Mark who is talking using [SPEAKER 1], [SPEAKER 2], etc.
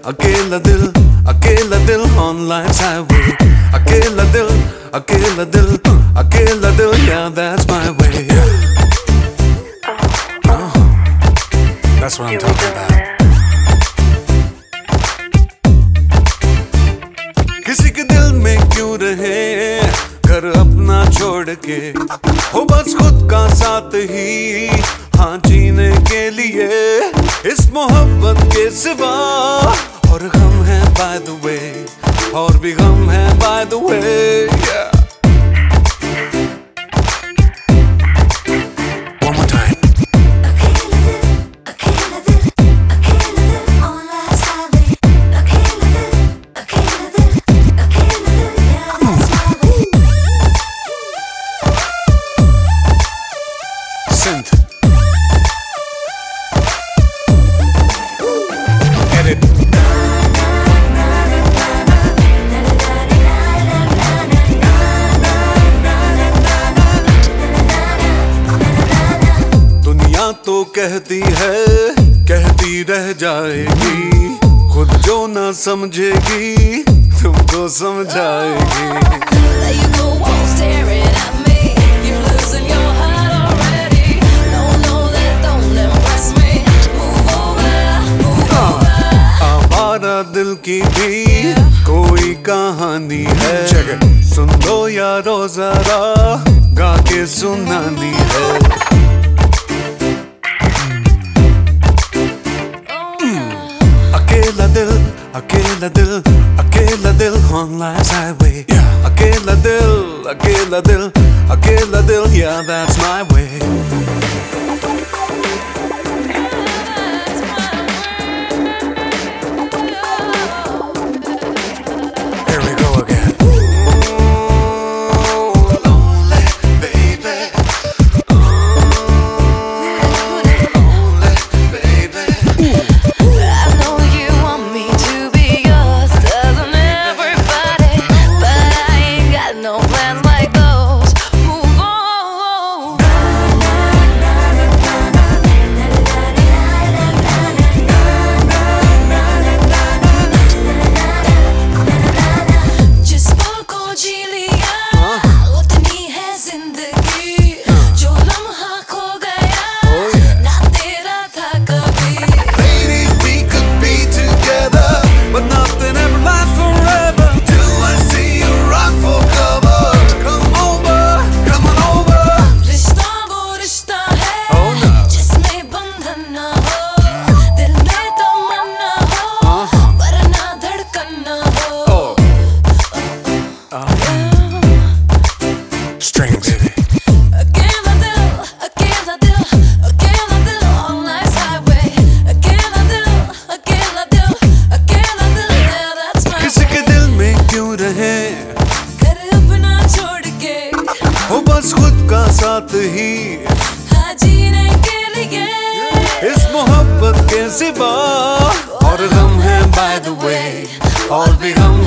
[SPEAKER 1] अकेला दिल, अकेला दिल on life's highway. अकेला दिल, अकेला दिल, अकेला दिल, yeah, that's my way. That's what I'm talking about. किसी के दिल में क्यों रहे घर अपना छोड़ के, हो बस खुद का साथ ही हाँ जीने के लिए, इस मोहब्बत के सिवा और गम है by the way, और भी गम है by the way, yeah. One more time. Synth. Edit. दुनिया तो कहती है कहती रह जाएगी, खुद जो ना समझेगी तुमको समझाएगी. दिल की भी कोई कहानी है, सुन लो यारो जरा गा के सुनानी है. अकेला दिल, अकेला दिल, अकेला दिल on life's highway. अकेला दिल, अकेला दिल, अकेला दिल, yeah, that's my way. Strings. अकेला दिल, अकेला दिल, अकेला दिल on life's highway. अकेला दिल, अकेला दिल, अकेला दिल, yeah, that's my way. किसी के दिल में क्यों रहे घर अपना छोड़ के, हो बस खुद का साथ ही हाँ जीने के लिए, इस मोहब्बत के सिवा और गम है by the way, और भी गम